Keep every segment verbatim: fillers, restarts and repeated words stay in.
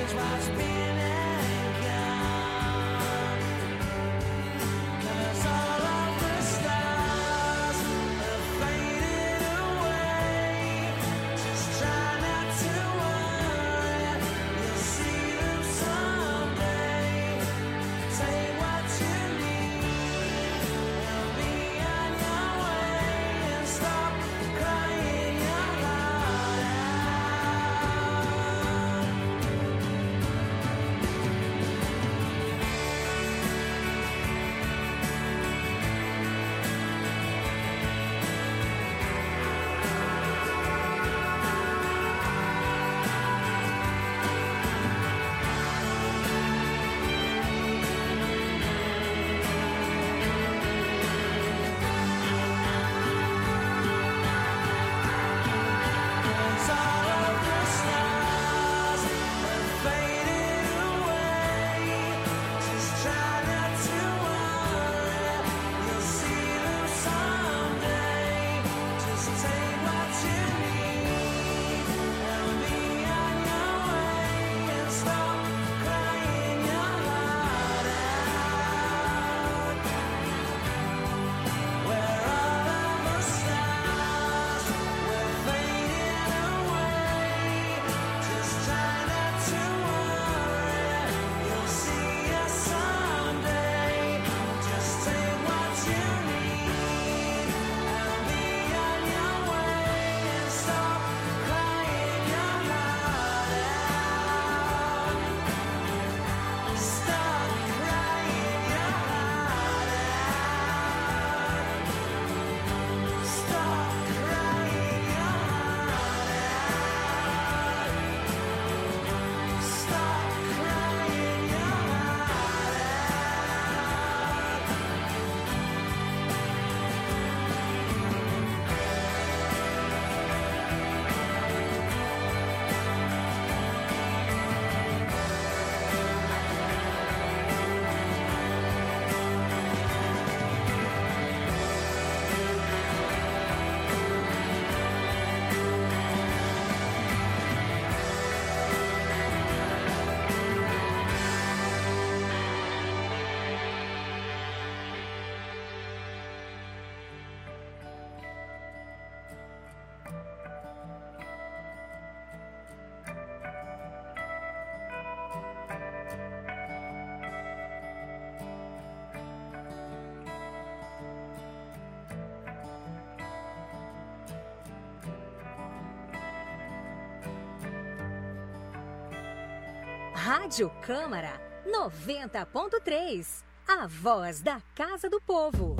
Rádio Câmara noventa ponto três, a voz da Casa do Povo.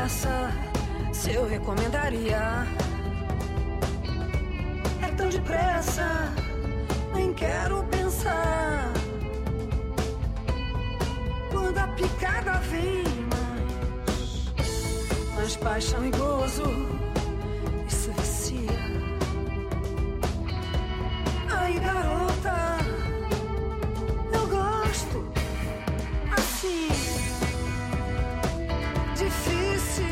Eu recomendaria. É tão depressa. pressa, nem quero pensar. Quando a picada vem mais, mais paixão e gozo, isso vicia. Ai, garota, eu gosto assim, difícil.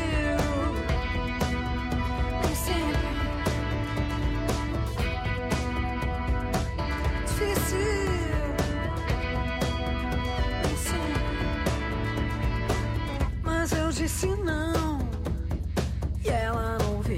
Disse não, e ela não veio.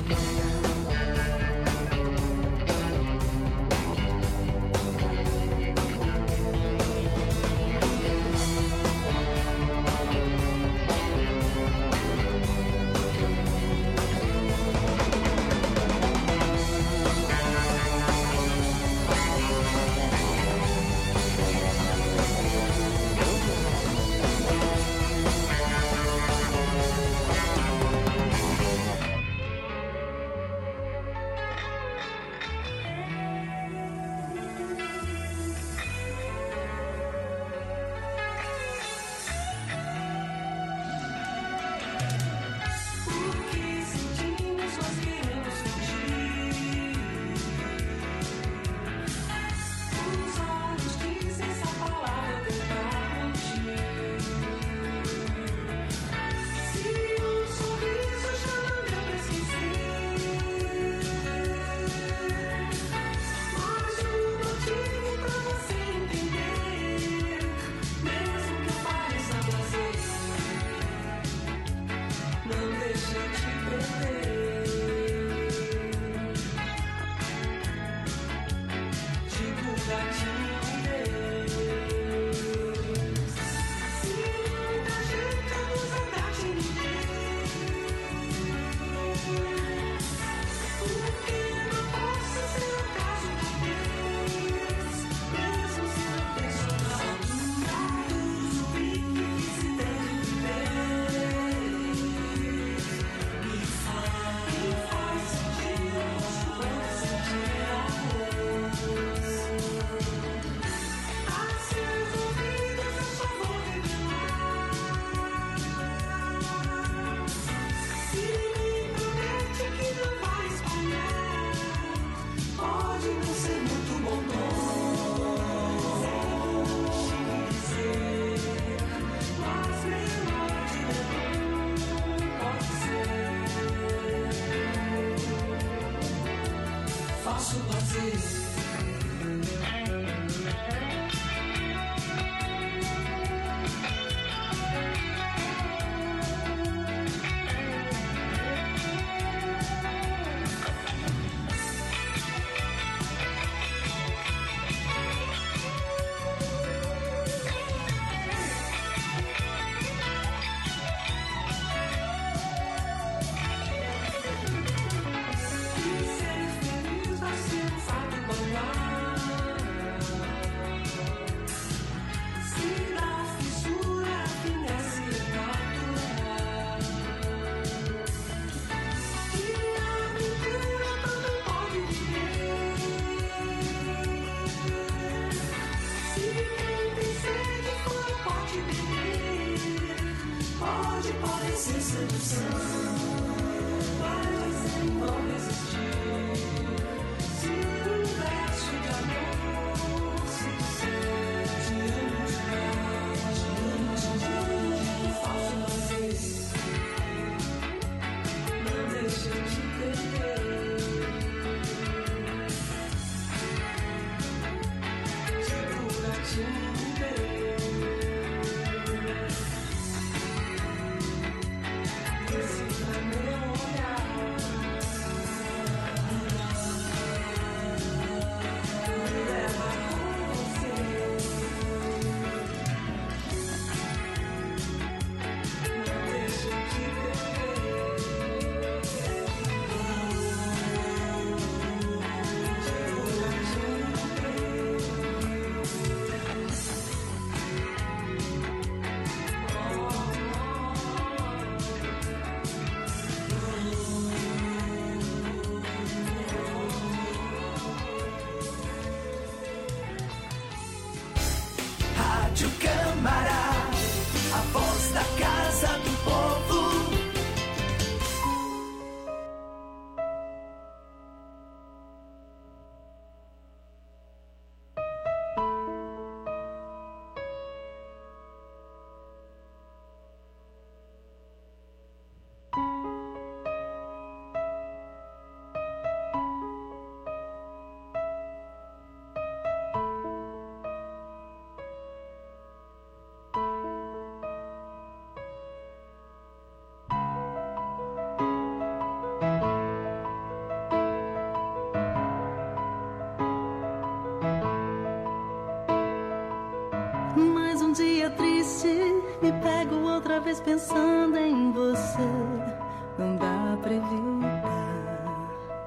outra vez pensando em você. Não dá pra evitar.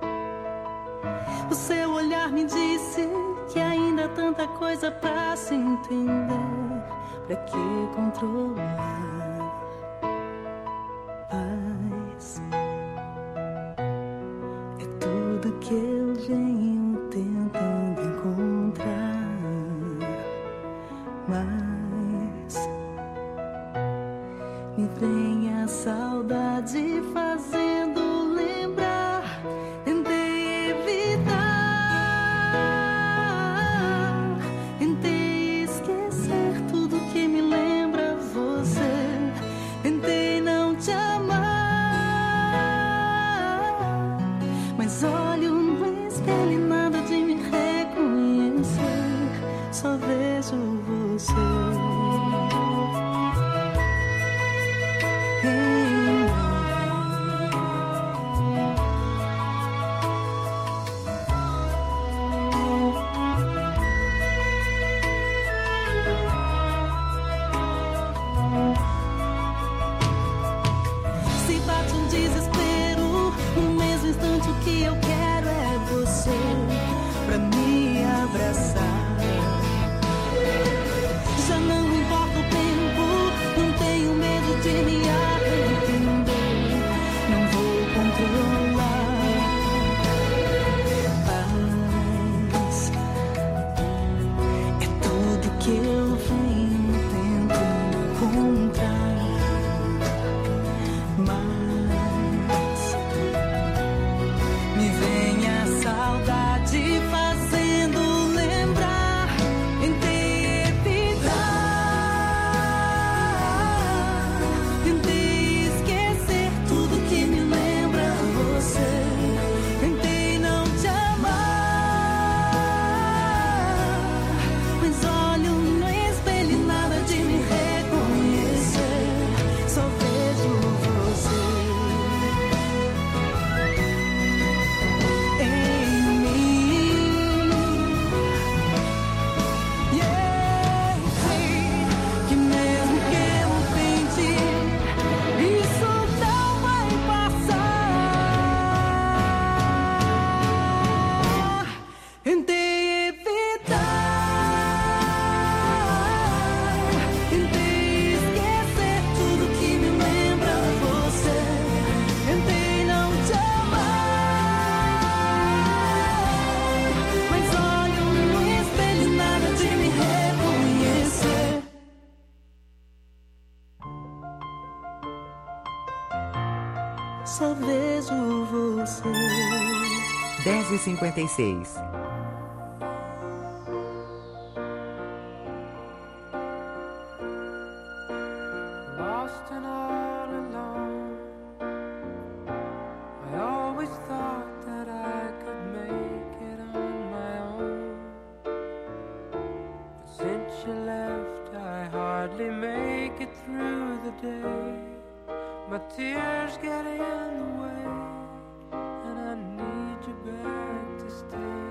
O seu olhar me disse que ainda há tanta coisa pra se entender. Pra que controlar? Paz é tudo que eu venho tentando encontrar. Mas me vem a saudade fazendo lembrar. Tentei evitar, tentei esquecer tudo que me lembra você. Tentei não te amar, mas olho no espelho e nada de me reconhecer. Só vejo você. Só vejo você. dez e cinquenta e seis. Lost and all alone, I always thought that I could make it on my own. But since you left, I hardly make it through the day. My tears get in the way, and I need you back to stay.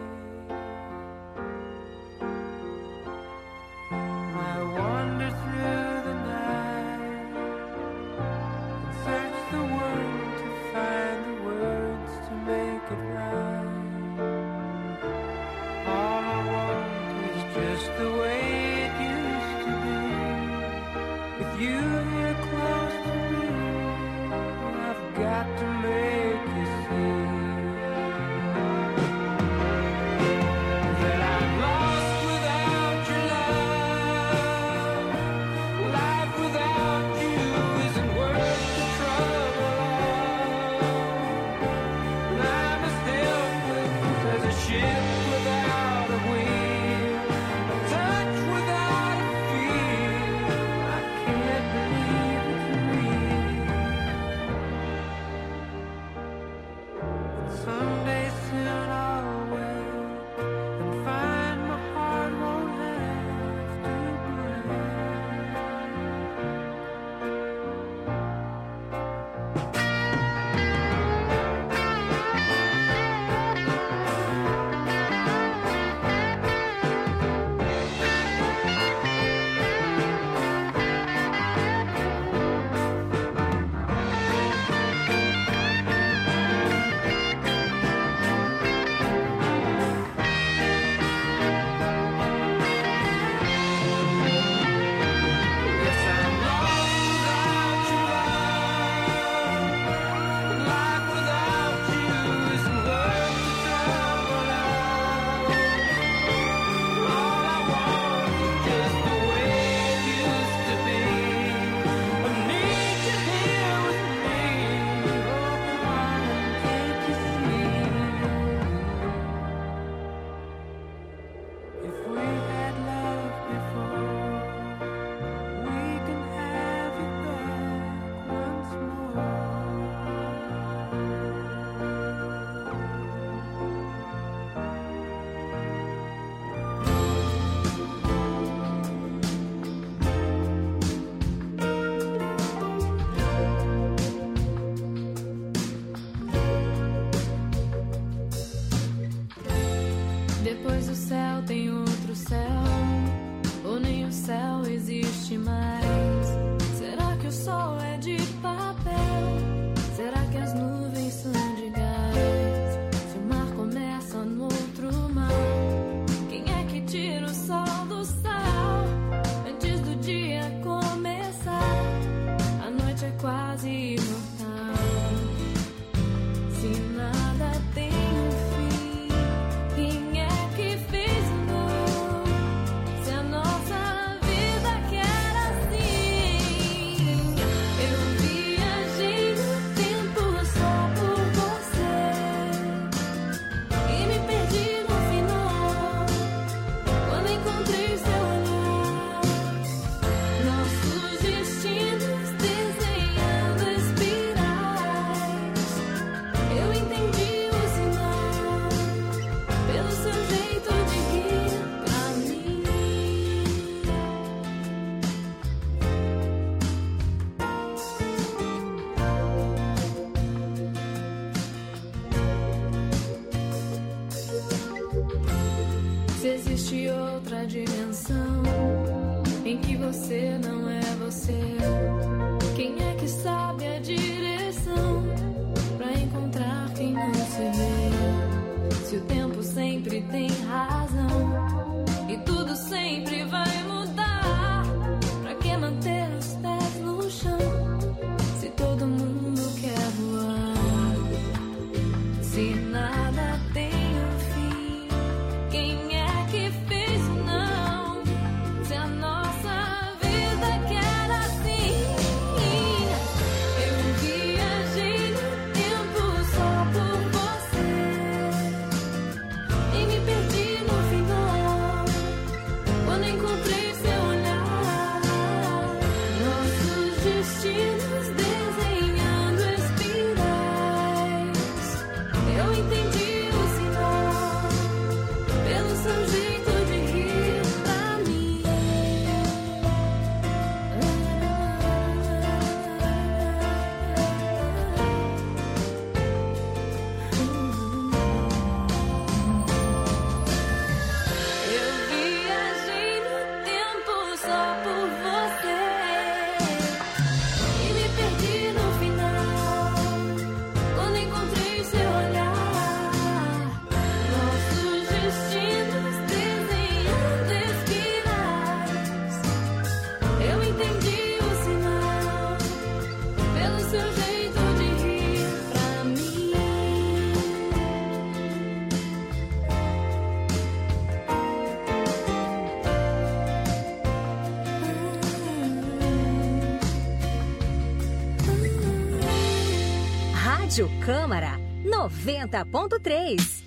I wander through the night and search the world to find the words to make it right. All I want is just the way it used to be, with you here close to me. Got to make Depois do céu tem outro céu, ou nem o céu existe mais. Será que o sol é de papel? Será que as nuvens são de gás? Se o mar começa no outro mar, quem é que tira o sol do sal? Antes do dia começar, a noite é quase imortal. Se nada tem um fim, quem é que fez o não? Se a nossa vida quer assim. Eu viajei no tempo só por você e me perdi no final, quando encontrei seu olhar. Nossos destinos desenhando espirais. Eu entendi o sinal pelo seu jeito de rir pra mim. Se existe outra dimensão em que você não é você, quem é que sabe a direção pra encontrar quem não se vê? Se o tempo sempre tem razão e tudo sempre vai mudar, pra que manter os pés no chão se todo mundo quer voar? Se nada tem um fim, quem é que fez o não? Se a nossa vida quer assim. Eu viajei no tempo só por você e me perdi no final, quando encontrei seu olhar. Nossos destinos desenhando espirais. Eu entendi o sinal pelo seu jeito de rir pra mim. Eu viajei no tempo só por você e me perdi no final, quando encontrei seu olhar. Nossos destinos desenhando espirais. Eu entendi o sinal pelo seu jeito de rir pra mim. Rádio Câmara noventa ponto três.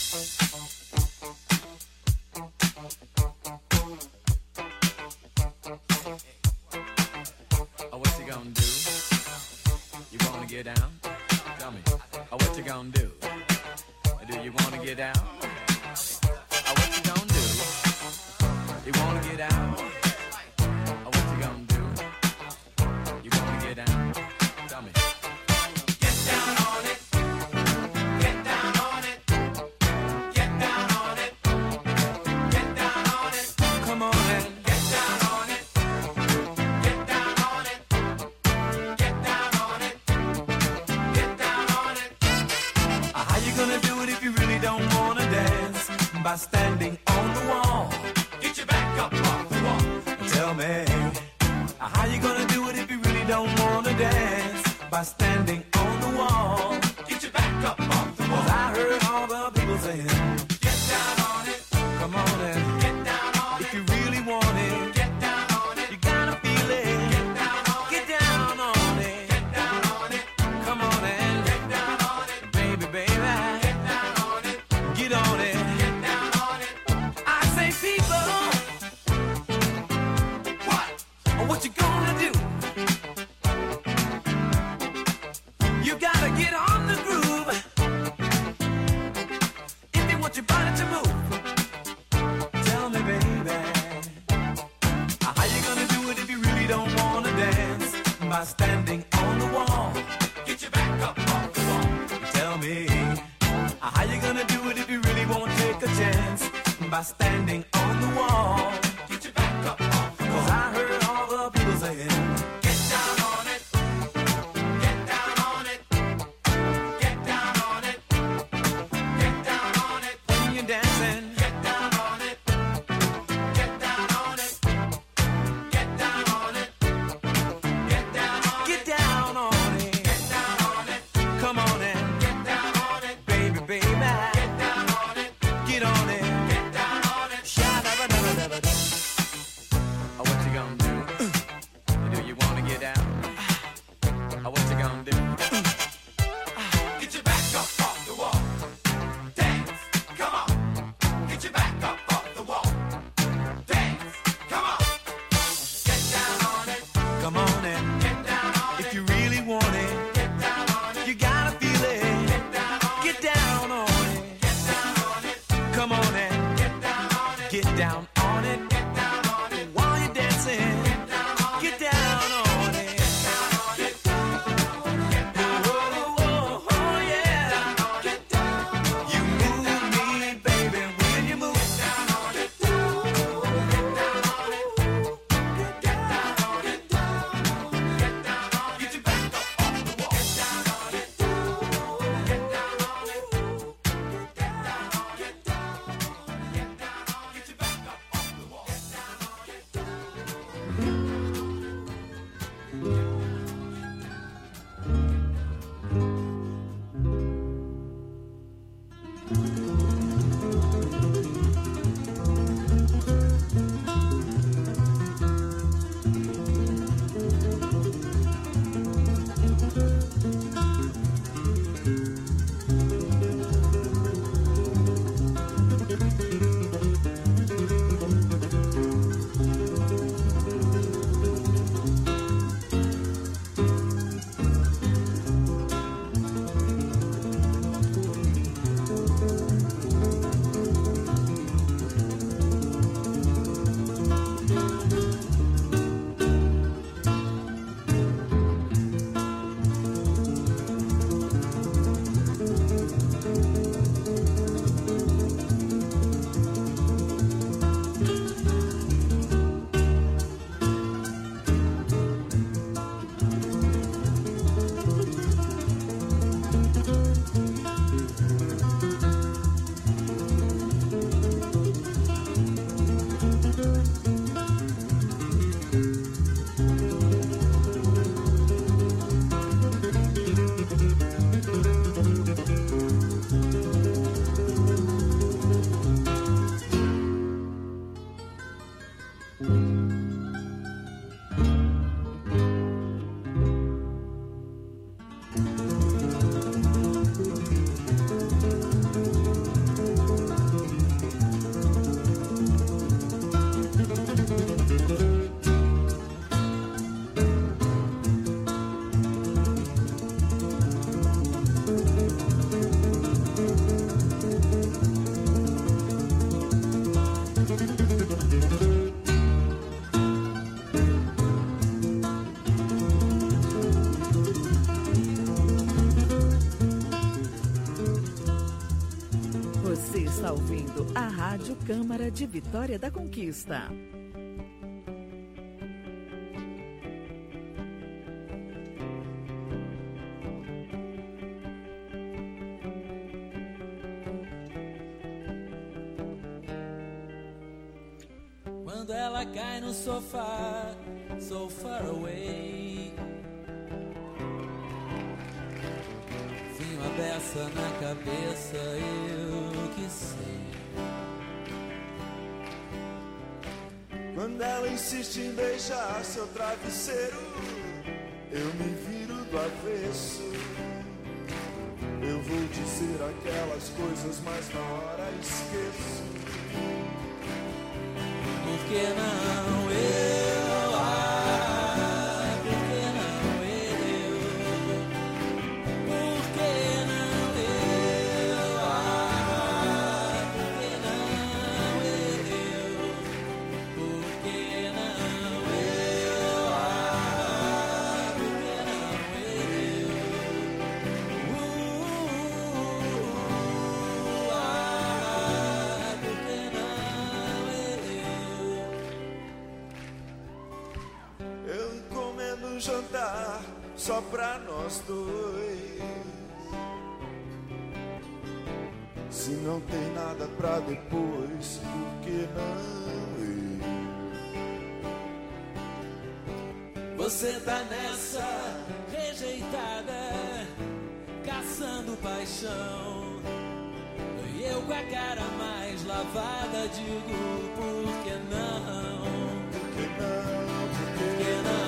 Oh, what you gonna do? You wanna get down? Tell me. Oh, what you gonna do? Do you wanna get down? Oh, what you gonna do? You wanna get down? Oh, what you gonna do? You wanna get down? Tell me. Get down on it. Get down on it. Get down on it. Get down on it. Come on and get down on it. Get down on it. Get down on it. Get down on it. How you gonna do it if you really don't wanna dance? By standing on the wall. Get your back up off the wall. Tell me, how you gonna do it if you really don't wanna dance? By standing on the wall. Get your back up off the wall. 'Cause I heard all the people saying, get down on it. Come on and get down on it. If you really want it, get down on it. You gotta feel it. Get down on it. Get down on it. Get down on it. Come on and get down on it. Baby, baby. Get down on it. Get on it. Get down on it. I say, people, what? What you gonna do? You gotta get on the groove. If they want by standing on the wall. Get your back up off the wall. 'Cause I heard all the people saying, get down on it, get down on it, get down on it, get down on it. When you're dancing, get down on it, get down on it, get down on it, get down on it, get down on it, get down on it. Come on and get down on it, baby, baby. Get down on it, get on it, get down on it. Sha-da-ba-da-ba-da-ba-da. Oh, what you gonna do? Do you wanna get down? Oh, what you gonna do? Get your back up off the wall. Dance, come on. Get your back up off the wall. Dance, come on. Get down on it. Come on and get down on it. If you really want it, get down on it. You gotta feel it. Get down on it. Get down on it. Get down on it. Come on and get down on it. Get down on it. Get down on it. While you're dancing, get down on it. Get down on it. Get down on it. Get down on it. Oh, oh, oh, yeah. Get down on it. You move me, baby, when you move. Get down on it. Get down on it. Get down on it. Get down on it. Get down on it. Get your back up off the wall. Get down on it. Get down on it. Get down on it. Get down on it. Get down on it. Get down on it. Get down on it. Get your back up off the wall. Get down on it. Get down Você está ouvindo a Rádio Câmara de Vitória da Conquista. Quando ela cai no sofá, so far away, vinho a beça na cabeça, eu que sei. Quando ela insiste em beijar seu travesseiro, eu me viro do avesso. Eu vou dizer aquelas coisas, mas na hora esqueço. Por que não eu? Ah, por que não eu? Por que não eu? Ah, por que não eu? Por que não eu? Ah, por que não eu? Uh, ah, por que não? jantar só pra nós dois. Se não tem nada pra depois, por que não ir? Você tá nessa rejeitada, caçando paixão. E eu com a cara mais lavada digo, por que não? Por que não? Por que Por que não?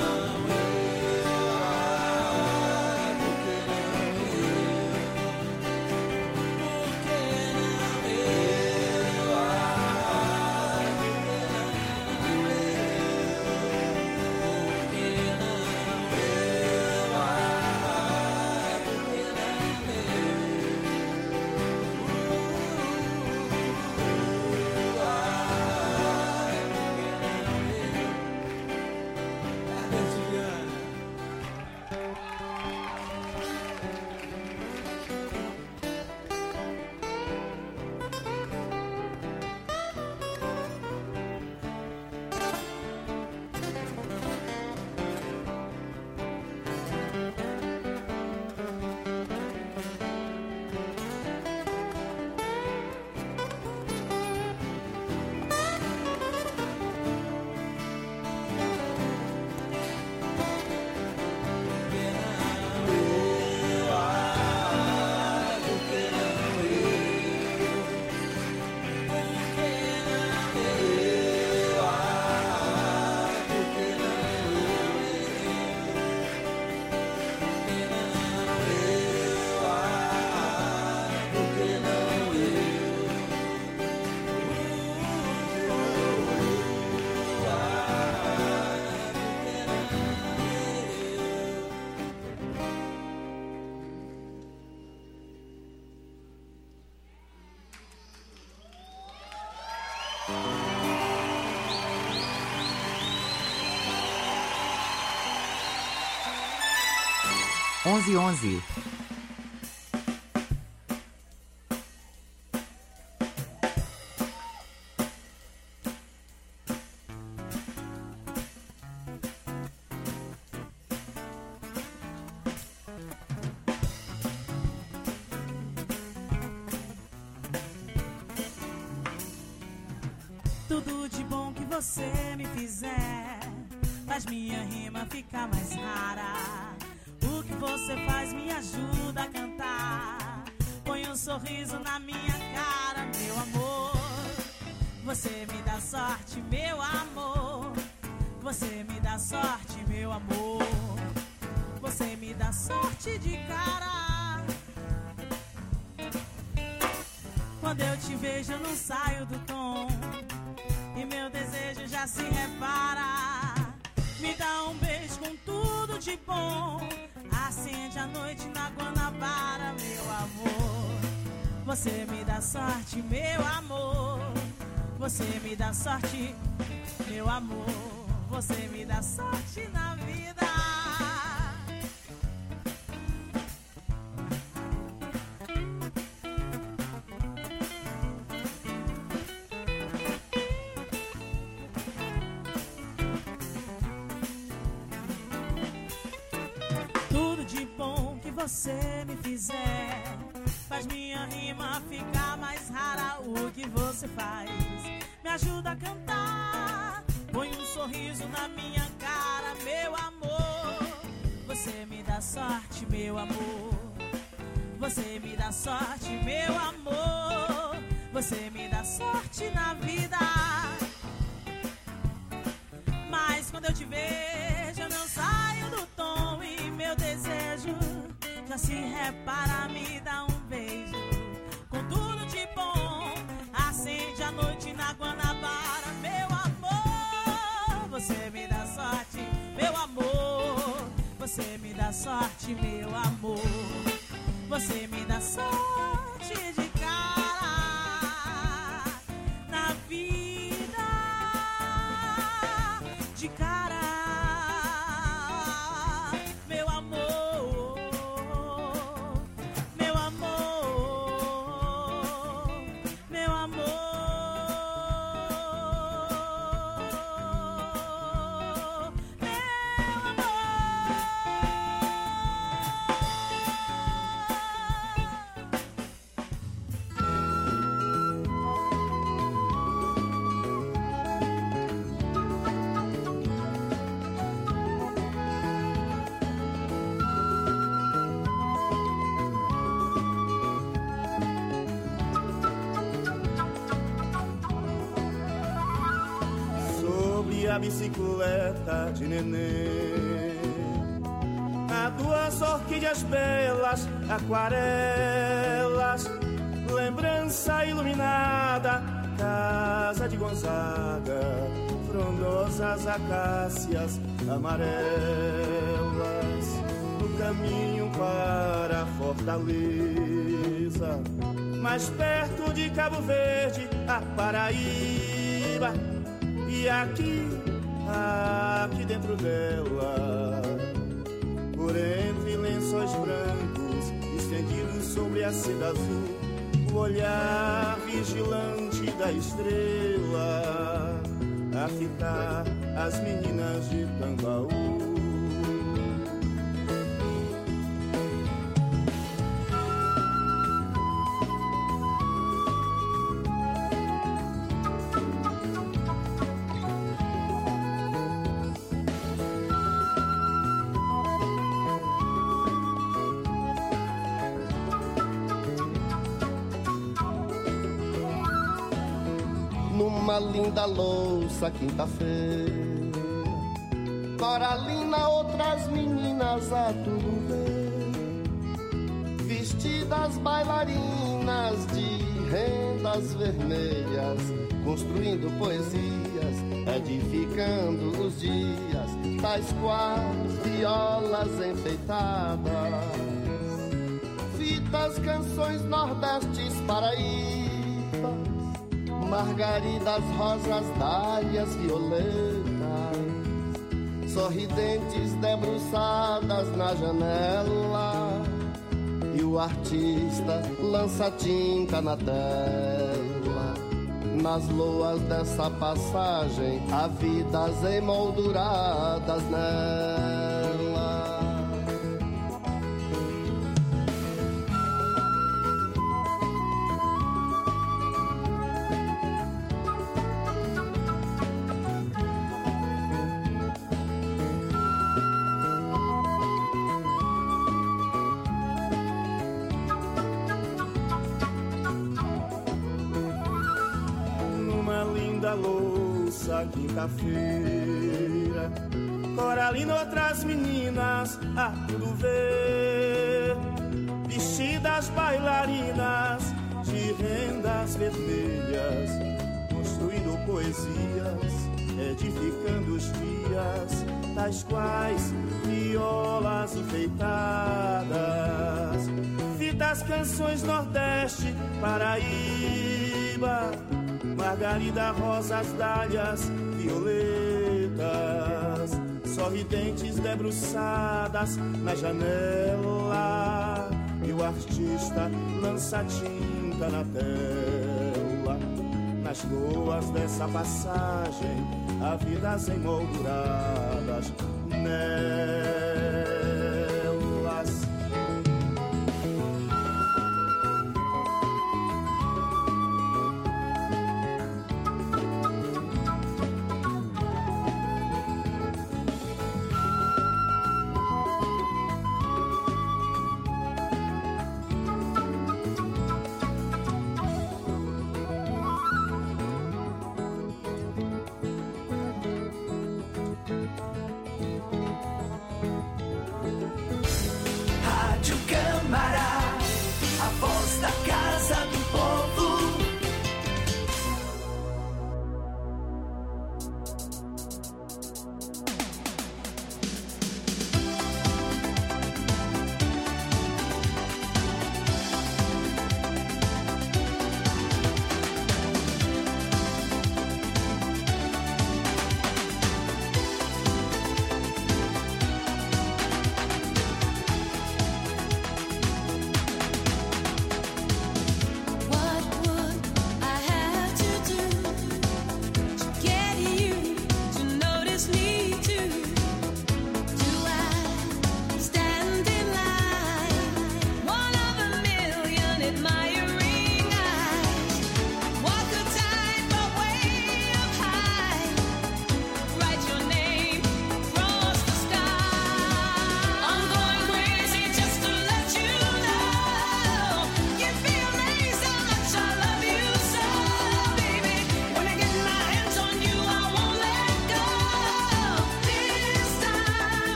onze e onze. Tudo de bom que você me fizer faz minha rima ficar mais rara. O que você faz me ajuda a cantar. Põe um sorriso na minha cara, meu amor. Você me dá sorte, meu amor. Você me dá sorte, meu amor. Você me dá sorte de cara. Quando eu te vejo eu não saio do tom e meu desejo já se repara. Me dá um beijo com tudo de bom, acende a noite na Guanabara, meu amor. Você me dá sorte, meu amor. Você me dá sorte, meu amor. Você me dá sorte na vida. Você me fizer faz minha rima ficar mais rara. O que você faz me ajuda a cantar. Põe um sorriso na minha cara, meu amor. Você me dá sorte, meu amor. Você me dá sorte, meu amor. Você me dá sorte na vida. Mas quando eu te vejo eu não saio do tom e meu desejo já se repara, me dá um beijo com tudo de bom, acende a noite na Guanabara, meu amor. Você me dá sorte, meu amor. Você me dá sorte, meu amor. Você me dá sorte de cara na vida, de cara. a bicicleta de neném. Há duas orquídeas belas, aquarelas, lembrança iluminada, casa de Gonzaga, frondosas acácias amarelas, no caminho para a Fortaleza, mais perto de Cabo Verde, a Paraíba, e aqui, aqui dentro dela, por entre lençóis brancos estendidos sobre a seda azul, o olhar vigilante da estrela a fitar as meninas de Tambaú. Numa linda louça, quinta-feira, Coralina, outras meninas a tudo ver, vestidas bailarinas de rendas vermelhas, construindo poesias, edificando os dias, tais quais violas enfeitadas, fitas, canções nordestes, Paraíba, margaridas, rosas, dálias, violetas, sorridentes debruçadas na janela, e o artista lança tinta na tela. Nas loas dessa passagem há vidas emolduradas nela. Quinta-feira, Coralina, outras meninas a tudo ver, vestidas bailarinas de rendas vermelhas, construindo poesias, edificando os dias, tais quais violas enfeitadas, fitas, canções nordeste, Paraíba, margarida, rosas, dálias, violetas, sorridentes debruçadas na janela, e o artista lança tinta na tela. Nas loas dessa passagem há vidas emolduradas nelas.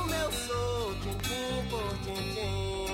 como eu sou, tintim por tintim.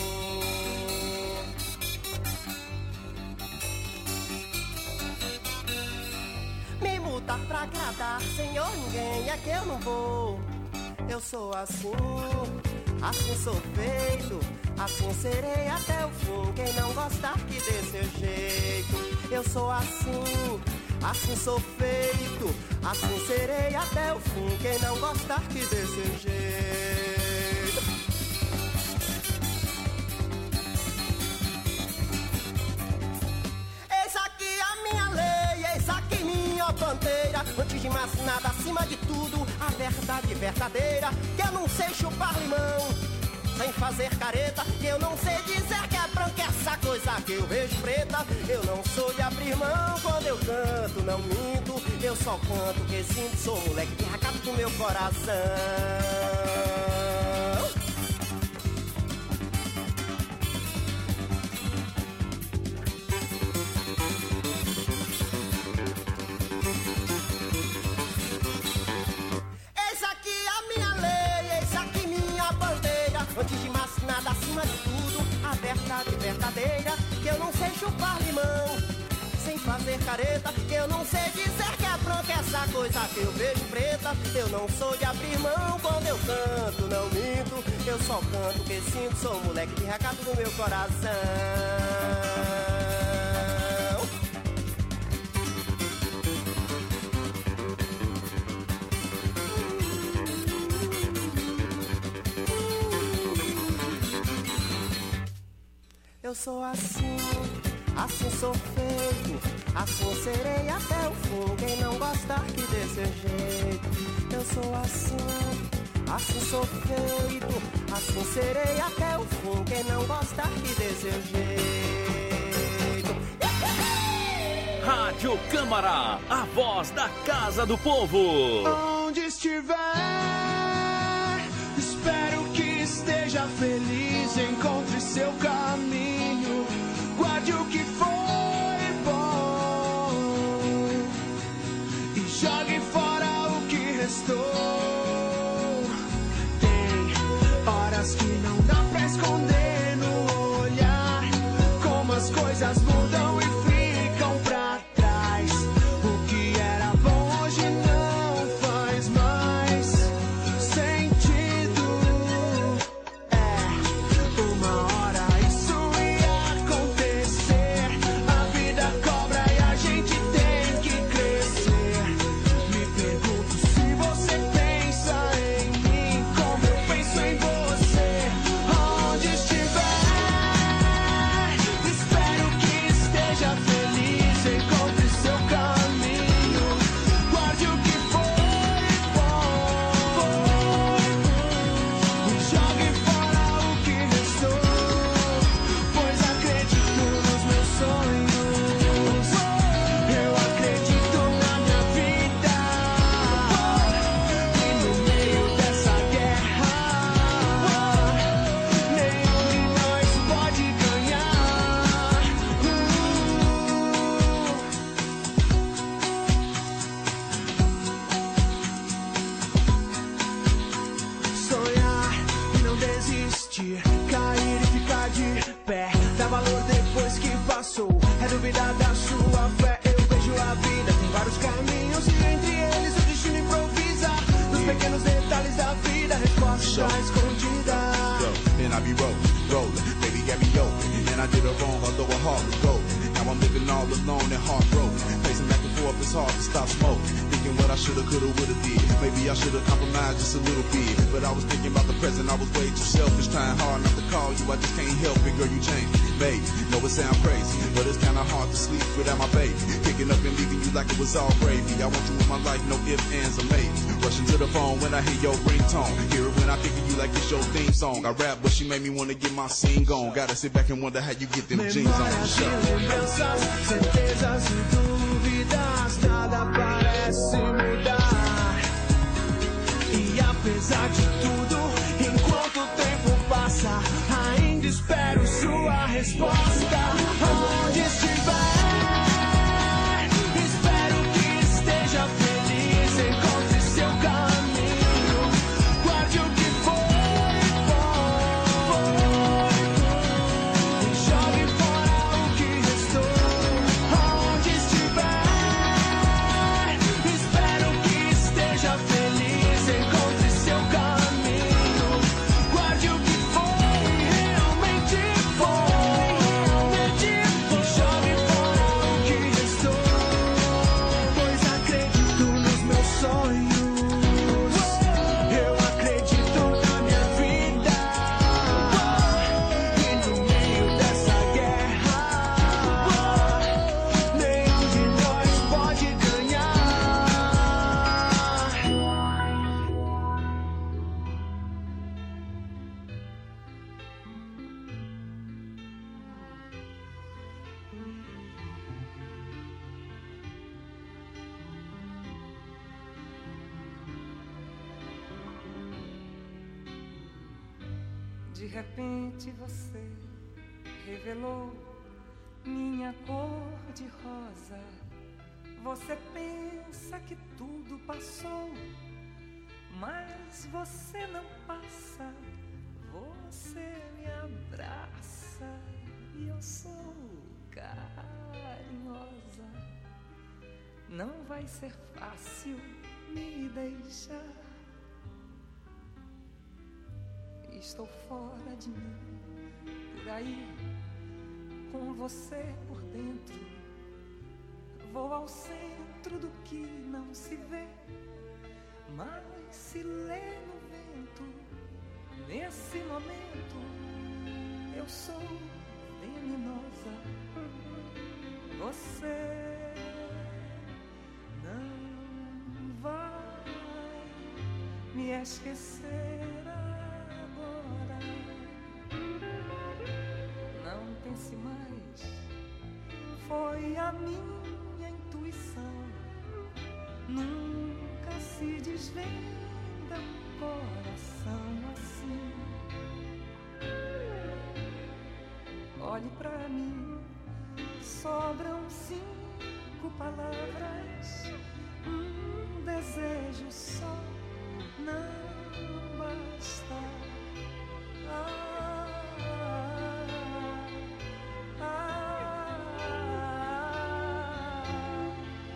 Me muda pra agradar, senhor, ninguém é que eu não vou. Eu sou assim, assim sou feito, assim serei até o fim. Quem não gostar que dê seu jeito. Eu sou assim, assim sou feito, assim serei até o fim. Quem não gostar que dê seu jeito. Eis aqui a minha lei, eis aqui minha bandeira. Antes de mais nada, acima de tudo, a verdade verdadeira. Que eu não sei chupar limão sem fazer careta, que eu não sei dizer que é branca essa coisa que eu vejo preta. Eu não sou de abrir mão quando eu canto, não minto. Eu só canto que sinto, sou moleque que recato do meu coração. Eis aqui a minha lei, eis aqui minha bandeira. Antes de mais nada, acima de tudo, a verdade verdadeira. Que eu não sei chupar limão sem fazer careta, que eu não sei dizer que é branca essa coisa que eu vejo preta. Eu não sou de abrir mão quando eu canto, não minto. Eu só canto que sinto, sou moleque de recato do meu coração. Eu sou assim, assim sou feito, assim serei até o fim. Quem não gostar que dê seu jeito. Eu sou assim, assim sou feito, assim serei até o fim. Quem não gostar que dê seu jeito. Rádio Câmara, a voz da Casa do Povo. Onde estiver, espero que esteja feliz, encontre seu caminho. Guarde o que foi bom e jogue fora o que restou. Tem horas que não dá pra esconder no olhar como as coisas mudam e ficam pra trás. O que era bom hoje não faz mais sentido. É, uma hora isso ia acontecer. A vida cobra e a gente tem que crescer. Me pergunto se você pensa em mim como eu penso em você. Onde estiver, espero que esteja feliz, encontre seu caminho. Guarde o que foi bom e jogue fora o que restou, pois acredito nos meus sonhos. Eu acredito na minha vida e no meio dessa guerra nenhum de nós pode ganhar. Sonhar e não desistir, cair e ficar de pé, dá valor depois que passou, é duvidar da sua fé. Eu vejo a vida, tem vários caminhos e entre eles o destino improvisa. Nos pequenos detalhes da vida, a resposta está escondida. And I be rolling, rolling, baby got me open. And I did it wrong, although a heart was golden. Now I'm living all alone and heartbroken. Pacing back and forth, it's hard to stop smoking. Thinking what I shoulda, coulda, woulda did. Maybe I shoulda compromised just a little bit. But I was thinking about the present, I was way too selfish. Trying hard not to call you, I just can't help it. Girl, you changed me, babe. Know it sound crazy, but it's kinda hard to sleep without my baby. Picking up and leaving you like it was all gravy. I want you in my life, no ifs, ands, or maybes. Rushing to the phone when I hear your ringtone. Hear it when I think of you like it's your theme song. I rap, but she made me wanna get my scene gone. Gotta sit back and wonder how you get them jeans on. Memórias de lembranças, certezas e dúvidas, nada parece mudar. E apesar de tudo, enquanto o tempo passa, ainda espero sua resposta. Onde estiver, espero que esteja feliz, encontre seu caminho. Guarde o que foi De repente você revelou minha cor de rosa. Você pensa que tudo passou, mas você não passa. Você me abraça e eu sou carinhosa. Não vai ser fácil me deixar. Estou fora de mim, por aí, com você por dentro. Vou ao centro do que não se vê, mas se lê no vento. Nesse momento, eu sou venenosa. Você não vai me esquecer agora. Não pense mais, foi a minha intuição. Nunca se desvenda um coração assim. Olhe pra mim, sobram cinco palavras, um desejo só não basta. Ah, ah, ah.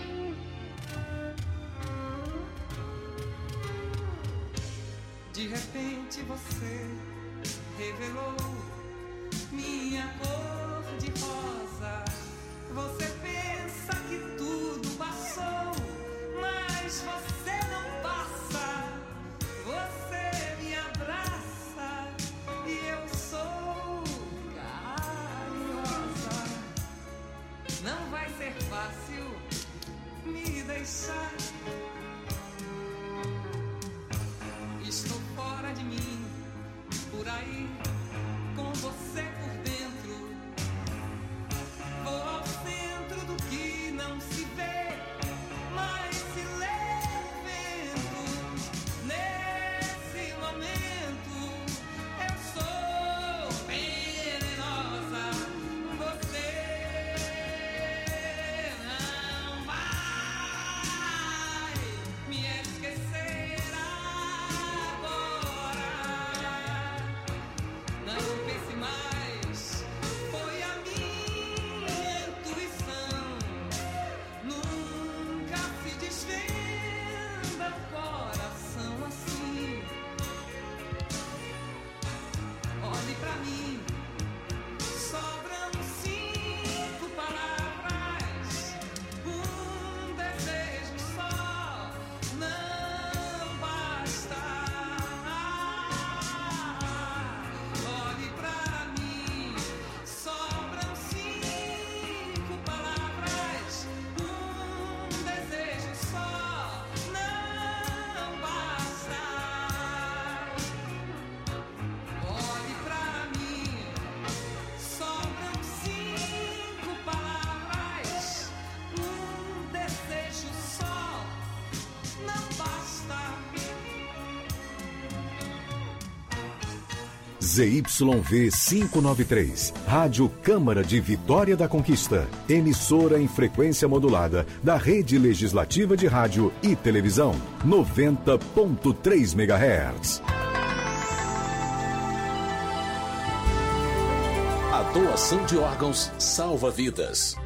De repente você revelou minha cor de rosa. Você pensa que tudo passou, mas você não passa. Você me abraça e eu sou carinhosa. Não vai ser fácil me deixar. Estou fora de mim, por aí, com você por dentro. Vou ao centro do que não se vê, mas se lê no vento. Nesse momento eu sou venenosa. Você não vai me esquecer agora. Não pense mais, foi a minha intuição. Nunca se desvenda o coração assim. Olhe pra mim, sobram cinco palavras, um desejo só não basta. Olhe pra mim, sobram cinco palavras, um desejo só não basta. Olhe pra mim, sobram cinco palavras, um desejo só não basta. Z Y V quinhentos e noventa e três, Rádio Câmara de Vitória da Conquista, emissora em frequência modulada da Rede Legislativa de Rádio e Televisão, noventa ponto três megahertz. A doação de órgãos salva vidas.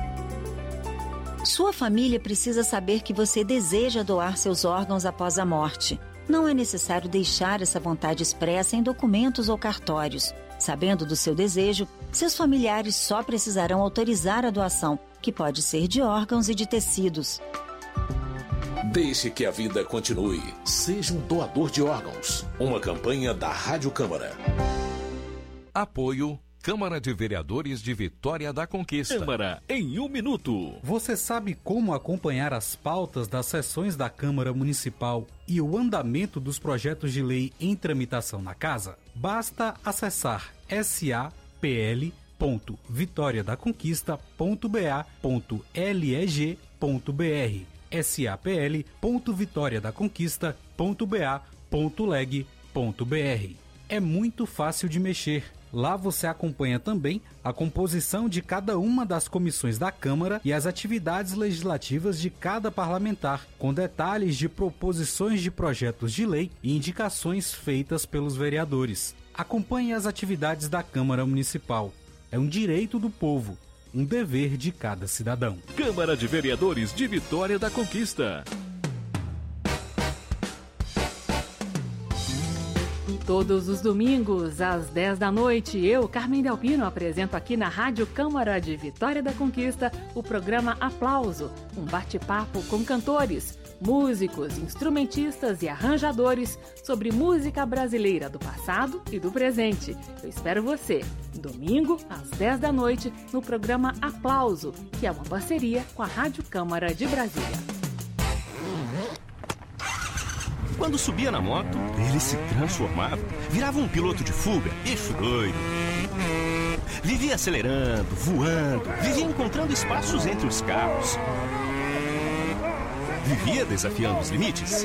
Sua família precisa saber que você deseja doar seus órgãos após a morte. Não é necessário deixar essa vontade expressa em documentos ou cartórios. Sabendo do seu desejo, seus familiares só precisarão autorizar a doação, que pode ser de órgãos e de tecidos. Deixe que a vida continue. Seja um doador de órgãos. Uma campanha da Rádio Câmara. Apoio Câmara de Vereadores de Vitória da Conquista. Câmara em um minuto. Você sabe como acompanhar as pautas das sessões da Câmara Municipal e o andamento dos projetos de lei em tramitação na Casa? Basta acessar s a p l ponto vitória da conquista ponto b a ponto leg ponto b r s a p l ponto vitória da conquista ponto b a ponto leg ponto b r. é muito fácil de mexer. Lá você acompanha também a composição de cada uma das comissões da Câmara e as atividades legislativas de cada parlamentar, com detalhes de proposições de projetos de lei e indicações feitas pelos vereadores. Acompanhe as atividades da Câmara Municipal. É um direito do povo, um dever de cada cidadão. Câmara de Vereadores de Vitória da Conquista. Todos os domingos, às dez da noite, eu, Carmen Delpino, apresento aqui na Rádio Câmara de Vitória da Conquista o programa Aplauso, um bate-papo com cantores, músicos, instrumentistas e arranjadores sobre música brasileira do passado e do presente. Eu espero você, domingo, às dez da noite, no programa Aplauso, que é uma parceria com a Rádio Câmara de Brasília. Quando subia na moto, ele se transformava, virava um piloto de fuga, eixo doido. Vivia acelerando, voando, vivia encontrando espaços entre os carros. Vivia desafiando os limites.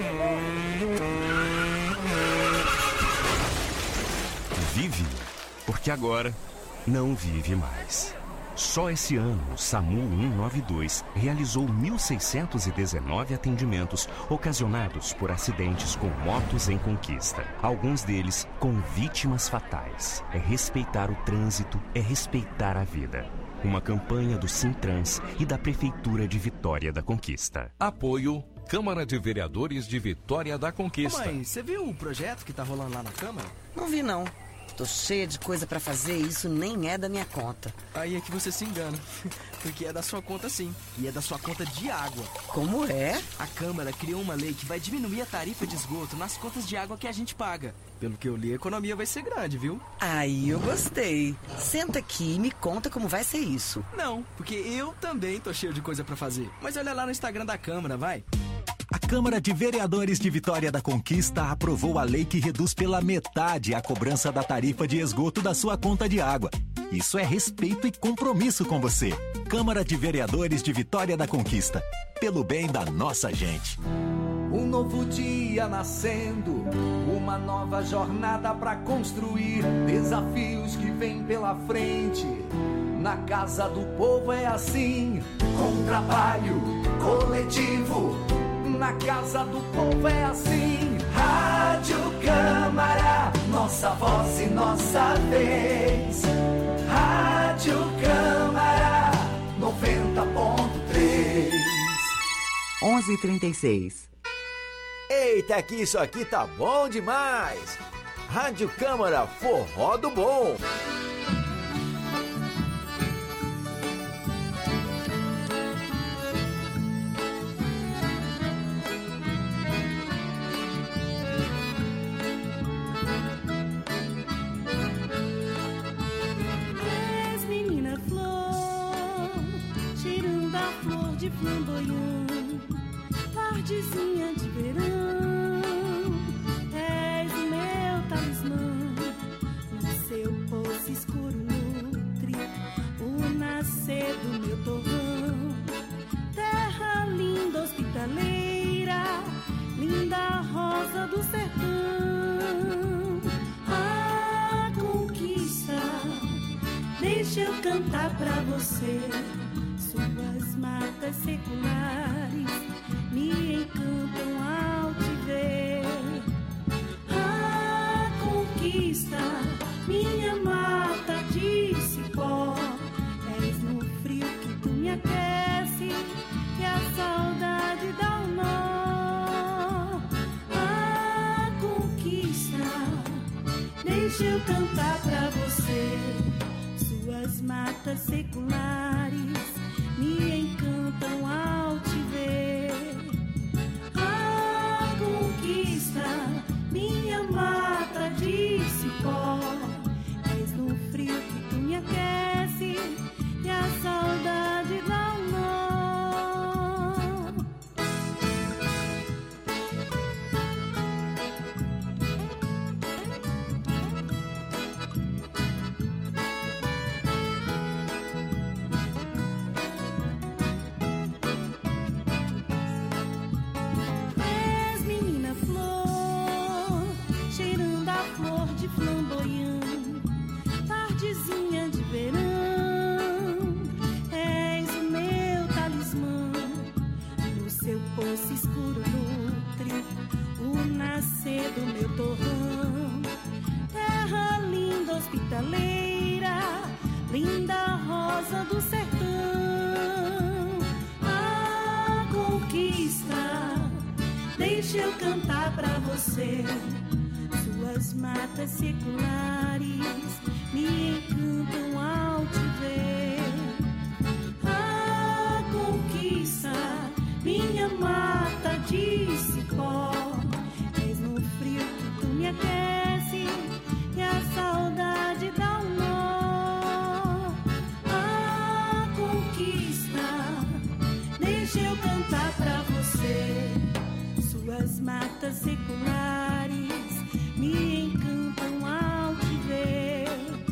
Vive, porque agora não vive mais. Só esse ano, o SAMU cento e noventa e dois realizou mil seiscentos e dezenove atendimentos ocasionados por acidentes com motos em conquista. Alguns deles com vítimas fatais. É respeitar o trânsito, é respeitar a vida. Uma campanha do Sintrans e da Prefeitura de Vitória da Conquista. Apoio Câmara de Vereadores de Vitória da Conquista. Ô mãe, você viu o projeto que tá rolando lá na Câmara? Não vi, não. Tô cheia de coisa pra fazer e isso nem é da minha conta. Aí é que você se engana, porque é da sua conta sim, e é da sua conta de água. Como é? A Câmara criou uma lei que vai diminuir a tarifa de esgoto nas contas de água que a gente paga. Pelo que eu li, a economia vai ser grande, viu? Aí eu gostei. Senta aqui e me conta como vai ser isso. Não, porque eu também tô cheio de coisa pra fazer. Mas olha lá no Instagram da Câmara, vai. A Câmara de Vereadores de Vitória da Conquista aprovou a lei que reduz pela metade a cobrança da tarifa de esgoto da sua conta de água. Isso é respeito e compromisso com você. Câmara de Vereadores de Vitória da Conquista. Pelo bem da nossa gente. Um novo dia nascendo, uma nova jornada pra construir, desafios que vêm pela frente. Na casa do povo é assim, com trabalho coletivo. Na casa do povo é assim. Rádio Câmara, nossa voz e nossa vez. Rádio Câmara, noventa ponto três. onze e trinta e seis. Eita, que isso aqui tá bom demais! Rádio Câmara, forró do bom! De flamboyant, tardezinha de verão, és o meu talismã, no seu poço escuro nutre o nascer do meu torrão. Terra linda, hospitaleira, linda rosa do sertão. A conquista, deixa eu cantar pra você. Suas matas seculares me encantam ao te ver. A conquista, minha mata de cipó. És no frio que tu me aquece e a saudade dá um nó. A conquista, deixa eu cantar pra você. Suas matas seculares me encantam ao te ver. A conquista, minha mata de cipó. És no frio que tu me aquece e a saudade dá um nó. você. Suas matas seculares me encantam ao te ver. A conquista, minha mata de cipó. És no frio que tu me aquece e a saudade dá um nó. A conquista, deixa eu cantar pra você. Suas matas seculares me encantam ao te ver.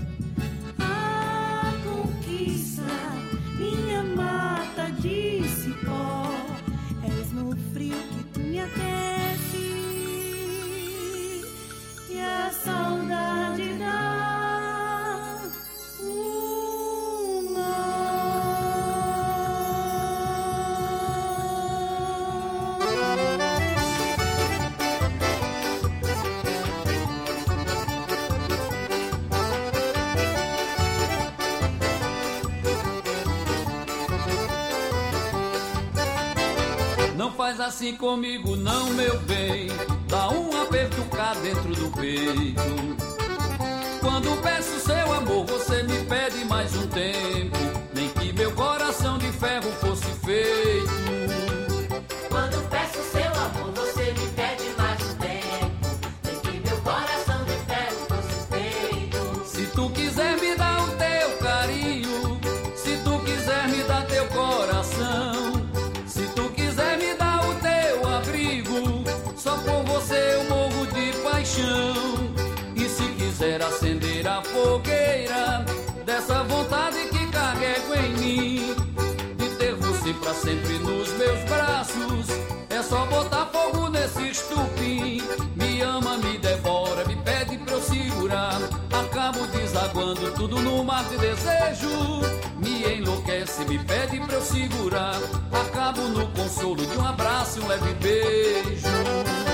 A conquista, minha mata de cipó. És no frio que tu me aquece e a saudade dá um nó. Não faz assim comigo não, meu bem. Dá um aperto cá dentro do peito. Quando peço seu amor, você me pede mais um tempo. Nem que meu coração de ferro fosse feito. Quando peço seu amor, você me pede mais um tempo. Nem que meu coração de ferro fosse feito. Se tu quiser me dar o teu carinho, se tu quiser me dar teu coração, se tu quiser me dar o teu abrigo, só por você eu morro de paixão. E se quiser acender a fogueira dessa vontade que carrego em mim, de ter você pra sempre nos meus braços, é só botar fogo nesse estupim. Me ama, me devora, me pede pra eu segurar. Acabo desaguando tudo no mar de desejo. Me enlouquece, me pede pra eu segurar. Acabo no consolo de um abraço e um leve beijo.